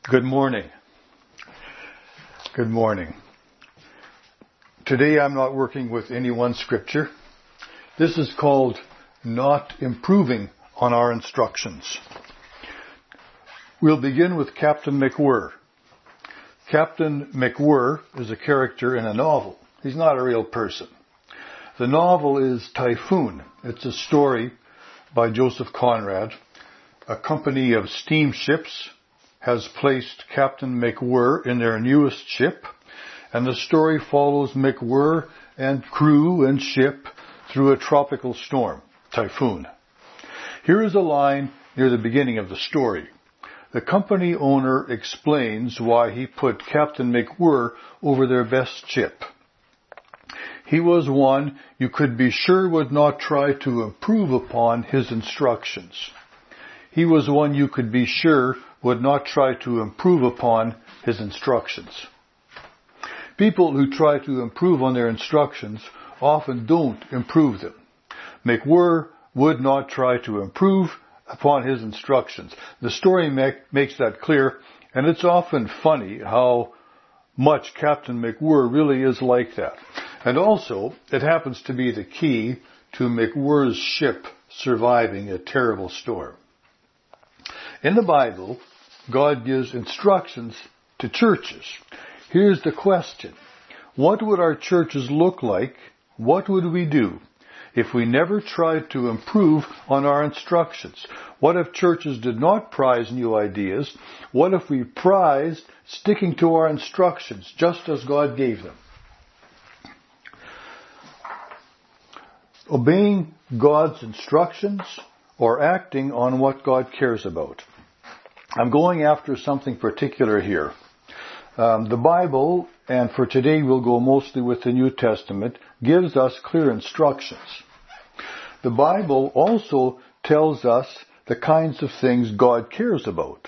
Good morning. Good morning. Today I'm not working with any one scripture. This is called Not Improving on Our Instructions. We'll begin with Captain McWhirr. Captain McWhirr is a character in a novel. He's not a real person. The novel is Typhoon. It's a story by Joseph Conrad. A company of steamships has placed Captain McWhirr in their newest ship, and the story follows McWhirr and crew and ship through a tropical storm, Typhoon. Here is a line near the beginning of the story. The company owner explains why he put Captain McWhirr over their best ship. He was one you could be sure would not try to improve upon his instructions. He was one you could be sure would not try to improve upon his instructions. People who try to improve on their instructions often don't improve them. McWhirr would not try to improve upon his instructions. The story makes that clear, and it's often funny how much Captain McWhirr really is like that. And also, it happens to be the key to McWhirr's ship surviving a terrible storm. In the Bible, God gives instructions to churches. Here's the question. What would our churches look like? What would we do if we never tried to improve on our instructions? What if churches did not prize new ideas? What if we prized sticking to our instructions just as God gave them? Obeying God's instructions or acting on what God cares about. I'm going after something particular here. The Bible, and for today we'll go mostly with the New Testament, gives us clear instructions. The Bible also tells us the kinds of things God cares about.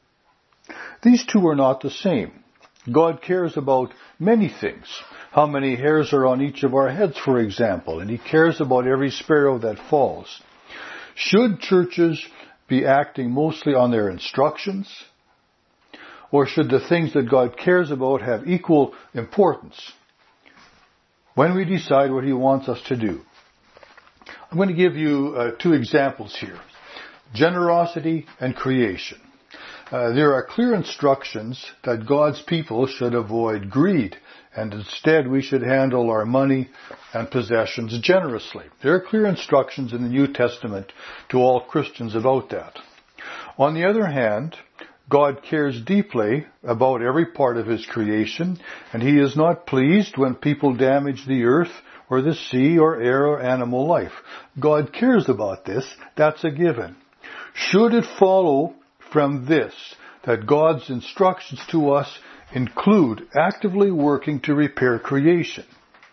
These two are not the same. God cares about many things. How many hairs are on each of our heads, for example, and He cares about every sparrow that falls. Should churches be acting mostly on their instructions? Or should the things that God cares about have equal importance when we decide what He wants us to do? I'm going to give you two examples here. Generosity and creation. There are clear instructions that God's people should avoid greed, and instead we should handle our money and possessions generously. There are clear instructions in the New Testament to all Christians about that. On the other hand, God cares deeply about every part of His creation, and He is not pleased when people damage the earth or the sea or air or animal life. God cares about this. That's a given. Should it follow from this that God's instructions to us include actively working to repair creation?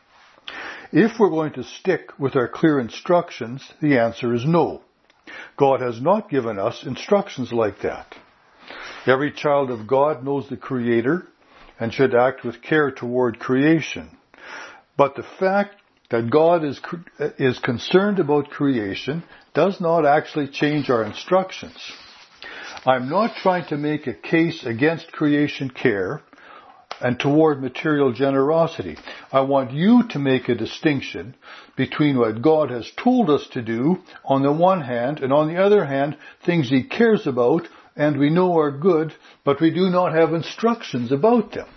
If we're going to stick with our clear instructions, the answer is no. God has not given us instructions like that. Every child of God knows the Creator and should act with care toward creation. But the fact that God is concerned about creation does not actually change our instructions. I'm not trying to make a case against creation care and toward material generosity. I want you to make a distinction between what God has told us to do on the one hand, and on the other hand, things He cares about and we know are good, but we do not have instructions about them.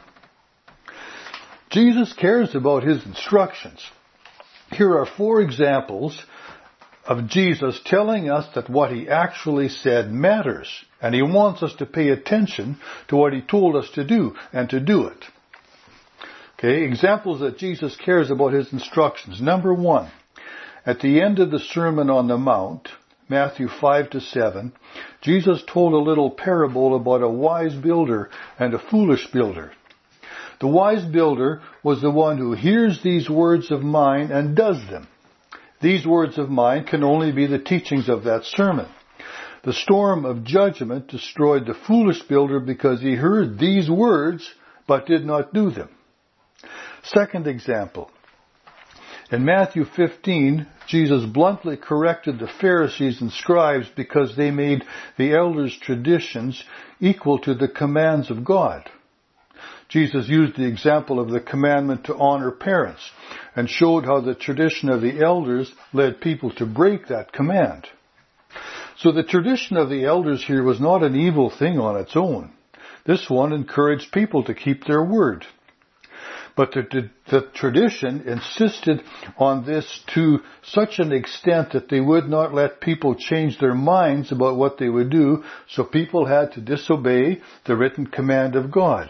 Jesus cares about His instructions. Here are 4 examples of Jesus telling us that what He actually said matters, and He wants us to pay attention to what He told us to do and to do it. Okay, examples that Jesus cares about His instructions. Number 1, at the end of the Sermon on the Mount, Matthew 5-7, Jesus told a little parable about a wise builder and a foolish builder. The wise builder was the one who hears these words of mine and does them. These words of mine can only be the teachings of that sermon. The storm of judgment destroyed the foolish builder because he heard these words but did not do them. Second example. In Matthew 15, Jesus bluntly corrected the Pharisees and scribes because they made the elders' traditions equal to the commands of God. Jesus used the example of the commandment to honor parents and showed how the tradition of the elders led people to break that command. So the tradition of the elders here was not an evil thing on its own. This one encouraged people to keep their word. But the tradition insisted on this to such an extent that they would not let people change their minds about what they would do, so people had to disobey the written command of God.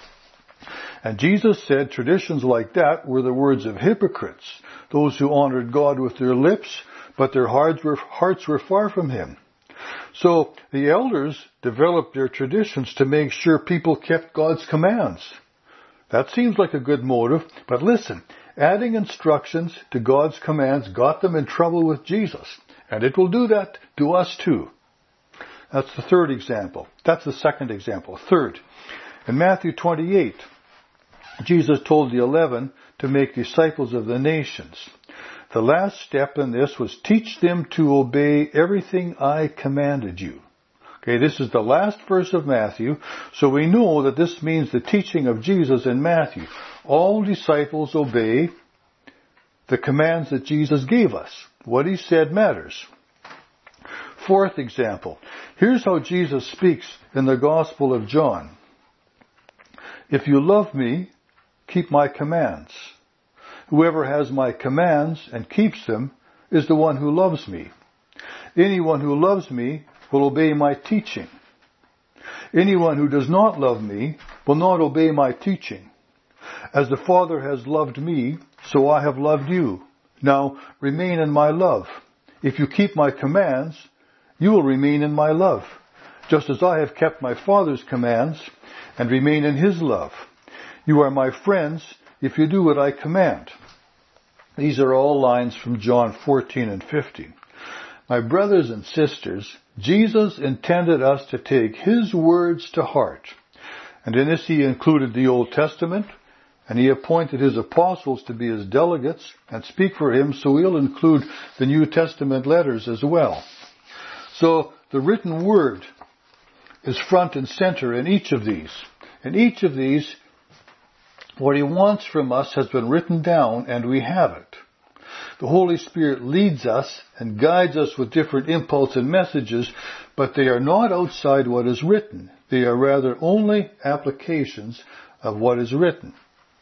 And Jesus said traditions like that were the words of hypocrites, those who honored God with their lips, but their hearts were far from Him. So the elders developed their traditions to make sure people kept God's commands. That seems like a good motive, but listen, adding instructions to God's commands got them in trouble with Jesus, and it will do that to us too. That's the third example. That's the second example. Third, in Matthew 28, Jesus told the 11 to make disciples of the nations. The last step in this was teach them to obey everything I commanded you. Okay, this is the last verse of Matthew, so we know that this means the teaching of Jesus in Matthew. All disciples obey the commands that Jesus gave us. What He said matters. Fourth example. Here's how Jesus speaks in the Gospel of John. If you love me, keep my commands. Whoever has my commands and keeps them is the one who loves me. Anyone who loves me will obey my teaching. Anyone who does not love me will not obey my teaching. As the Father has loved me, so I have loved you. Now remain in my love. If you keep my commands, you will remain in my love, just as I have kept my Father's commands and remain in His love. You are my friends if you do what I command. These are all lines from John 14 and 15. My brothers and sisters, Jesus intended us to take His words to heart. And in this He included the Old Testament, and He appointed His apostles to be His delegates and speak for Him, so He'll include the New Testament letters as well. So the written word is front and center in each of these. In each of these, what He wants from us has been written down, and we have it. The Holy Spirit leads us and guides us with different impulses and messages, but they are not outside what is written. They are rather only applications of what is written.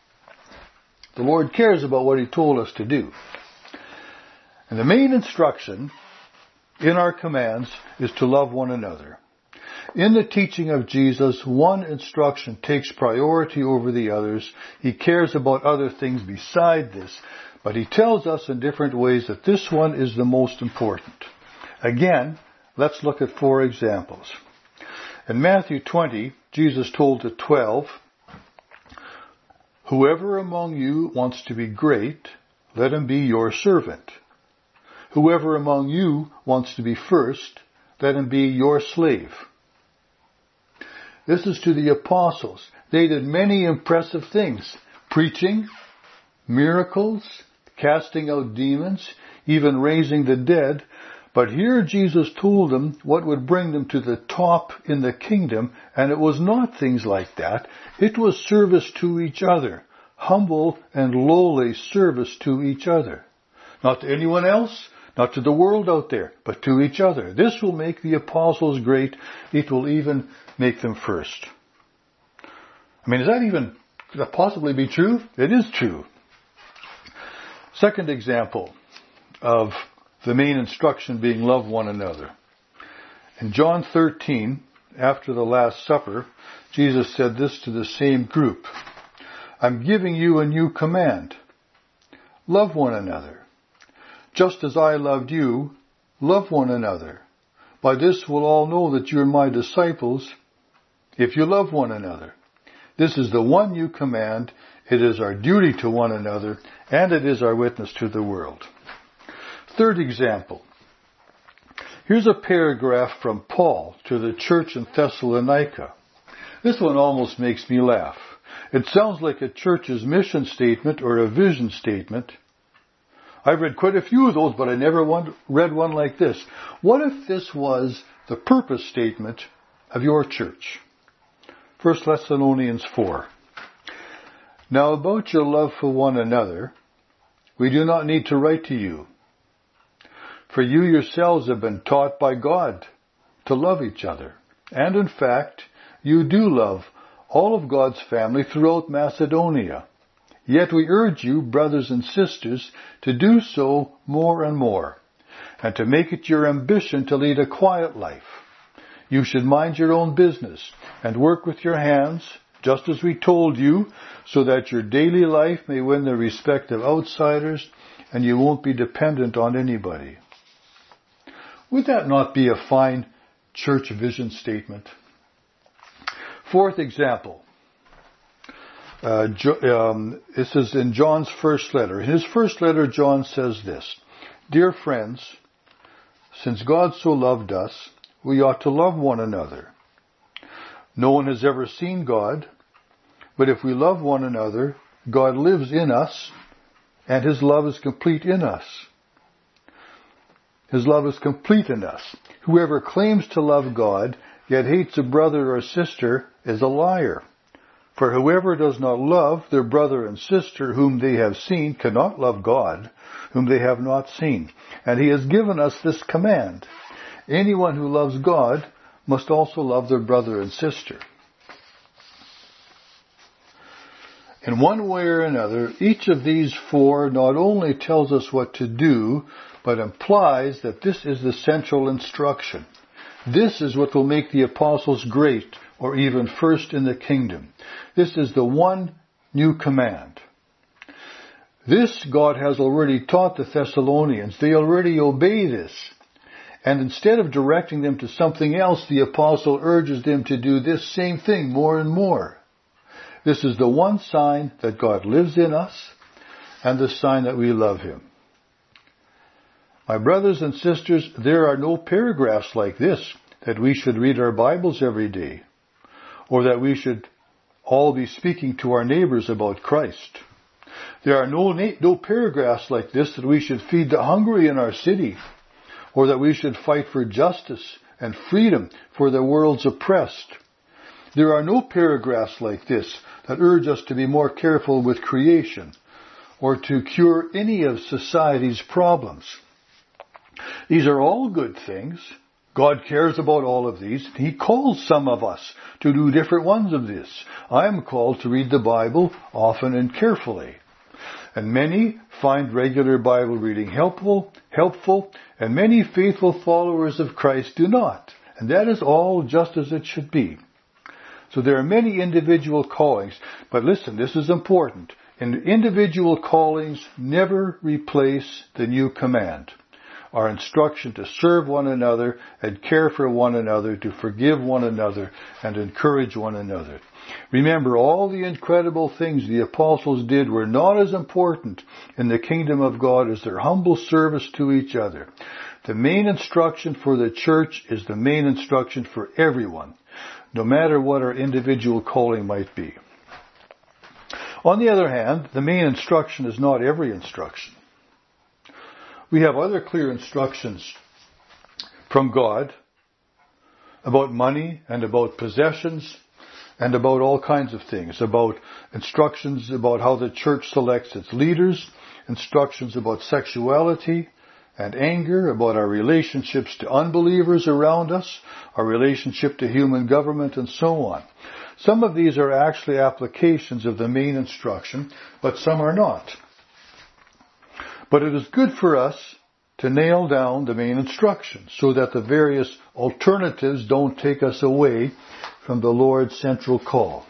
The Lord cares about what He told us to do. And the main instruction in our commands is to love one another. In the teaching of Jesus, one instruction takes priority over the others. He cares about other things beside this, but He tells us in different ways that this one is the most important. Again, let's look at 4 examples. In Matthew 20, Jesus told the 12, whoever among you wants to be great, let him be your servant. Whoever among you wants to be first, let him be your slave. This is to the apostles. They did many impressive things. Preaching, miracles, casting out demons, even raising the dead. But here Jesus told them what would bring them to the top in the kingdom, and it was not things like that. It was service to each other. Humble and lowly service to each other. Not to anyone else, not to the world out there, but to each other. This will make the apostles great. It will even make them first. I mean, could that possibly be true? It is true. Second example of the main instruction being love one another. In John 13, after the Last Supper, Jesus said this to the same group. I'm giving you a new command. Love one another. Just as I loved you, love one another. By this will all know that you are my disciples, if you love one another. This is the one new command. It is our duty to one another, and it is our witness to the world. Third example. Here's a paragraph from Paul to the church in Thessalonica. This one almost makes me laugh. It sounds like a church's mission statement or a vision statement, I've read quite a few of those, but I never read one like this. What if this was the purpose statement of your church? 1 Thessalonians 4. Now about your love for one another, we do not need to write to you, for you yourselves have been taught by God to love each other. And in fact, you do love all of God's family throughout Macedonia. Yet we urge you, brothers and sisters, to do so more and more, and to make it your ambition to lead a quiet life. You should mind your own business and work with your hands, just as we told you, so that your daily life may win the respect of outsiders and you won't be dependent on anybody. Would that not be a fine church vision statement? Fourth example. This is in John's first letter. In his first letter, John says this: Dear friends, since God so loved us, we ought to love one another. No one has ever seen God, but if we love one another, God lives in us, and His love is complete in us. His love is complete in us. Whoever claims to love God, yet hates a brother or sister, is a liar. For whoever does not love their brother and sister whom they have seen cannot love God, whom they have not seen. And He has given us this command: anyone who loves God must also love their brother and sister. In one way or another, each of these four not only tells us what to do, but implies that this is the central instruction. This is what will make the apostles great, or even first in the kingdom. This is the one new command. This God has already taught the Thessalonians. They already obey this. And instead of directing them to something else, the apostle urges them to do this same thing more and more. This is the one sign that God lives in us, and the sign that we love Him. My brothers and sisters, there are no paragraphs like this, that we should read our Bibles every day, or that we should all be speaking to our neighbors about Christ. There are no paragraphs like this that we should feed the hungry in our city, or that we should fight for justice and freedom for the world's oppressed. There are no paragraphs like this that urge us to be more careful with creation, or to cure any of society's problems. These are all good things. God cares about all of these. He calls some of us to do different ones of this. I am called to read the Bible often and carefully. And many find regular Bible reading helpful, and many faithful followers of Christ do not. And that is all just as it should be. So there are many individual callings, but listen, this is important. Individual callings never replace the new command. Our instruction to serve one another and care for one another, to forgive one another and encourage one another. Remember, all the incredible things the apostles did were not as important in the kingdom of God as their humble service to each other. The main instruction for the church is the main instruction for everyone, no matter what our individual calling might be. On the other hand, the main instruction is not every instruction. We have other clear instructions from God about money and about possessions and about all kinds of things, about instructions about how the church selects its leaders, instructions about sexuality and anger, about our relationships to unbelievers around us, our relationship to human government, and so on. Some of these are actually applications of the main instruction, but some are not. But it is good for us to nail down the main instructions so that the various alternatives don't take us away from the Lord's central call.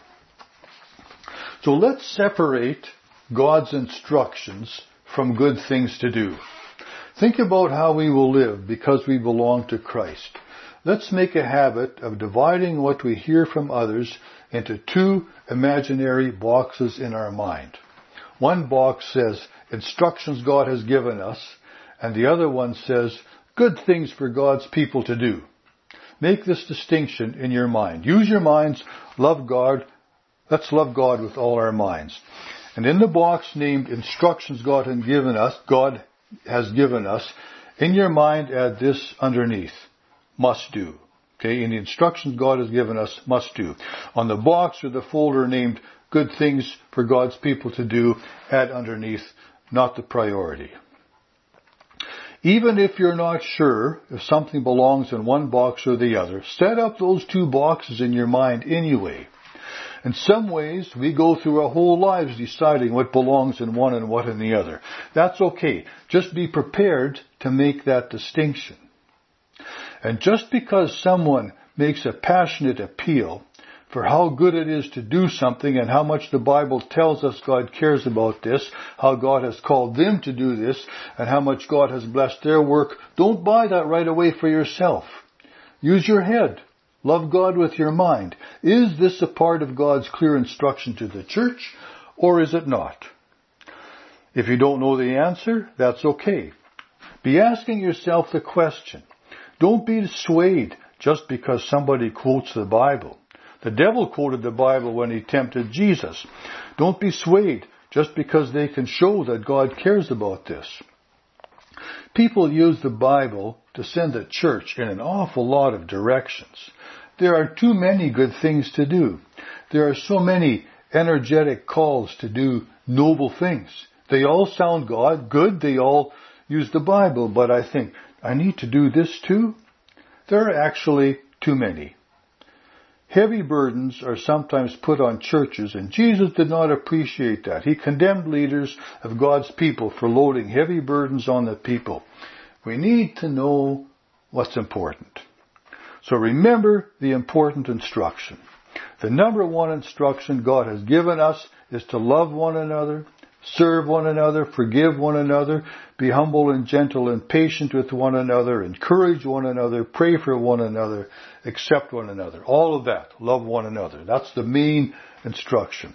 So let's separate God's instructions from good things to do. Think about how we will live because we belong to Christ. Let's make a habit of dividing what we hear from others into two imaginary boxes in our mind. One box says, instructions God has given us, and the other one says, good things for God's people to do. Make this distinction in your mind. Use your minds, love God. Let's love God with all our minds. And in the box named instructions God has given us, in your mind add this underneath, must do. Okay, in the instructions God has given us, must do. On the box or the folder named good things for God's people to do, add underneath, not the priority. Even if you're not sure if something belongs in one box or the other, set up those two boxes in your mind anyway. In some ways, we go through our whole lives deciding what belongs in one and what in the other. That's okay. Just be prepared to make that distinction. And just because someone makes a passionate appeal for how good it is to do something and how much the Bible tells us God cares about this, how God has called them to do this, and how much God has blessed their work, don't buy that right away for yourself. Use your head. Love God with your mind. Is this a part of God's clear instruction to the church, or is it not? If you don't know the answer, that's okay. Be asking yourself the question. Don't be swayed just because somebody quotes the Bible. The devil quoted the Bible when he tempted Jesus. Don't be swayed just because they can show that God cares about this. People use the Bible to send the church in an awful lot of directions. There are too many good things to do. There are so many energetic calls to do noble things. They all sound good. They all use the Bible. But I think, I need to do this too? There are actually too many. Heavy burdens are sometimes put on churches, and Jesus did not appreciate that. He condemned leaders of God's people for loading heavy burdens on the people. We need to know what's important. So remember the important instruction. The number one instruction God has given us is to love one another, serve one another, forgive one another, be humble and gentle and patient with one another, encourage one another, pray for one another, accept one another. All of that, love one another. That's the main instruction.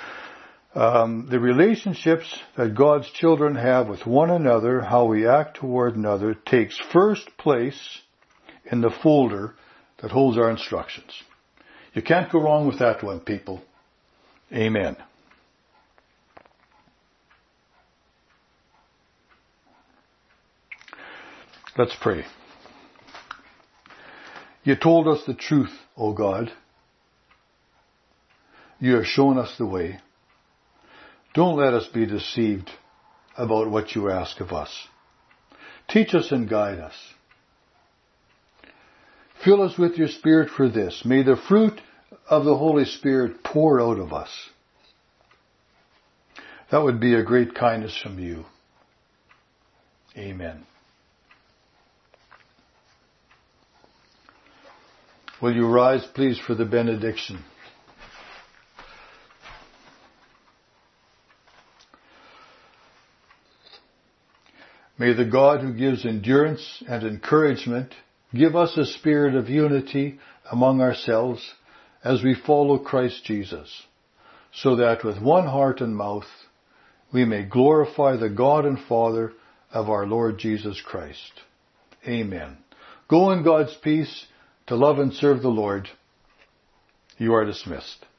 The relationships that God's children have with one another, how we act toward another, takes first place in the folder that holds our instructions. You can't go wrong with that one, people. Amen. Let's pray. You told us the truth, O God. You have shown us the way. Don't let us be deceived about what you ask of us. Teach us and guide us. Fill us with your Spirit for this. May the fruit of the Holy Spirit pour out of us. That would be a great kindness from you. Amen. Will you rise, please, for the benediction? May the God who gives endurance and encouragement give us a spirit of unity among ourselves as we follow Christ Jesus, so that with one heart and mouth we may glorify the God and Father of our Lord Jesus Christ. Amen. Go in God's peace to love and serve the Lord. You are dismissed.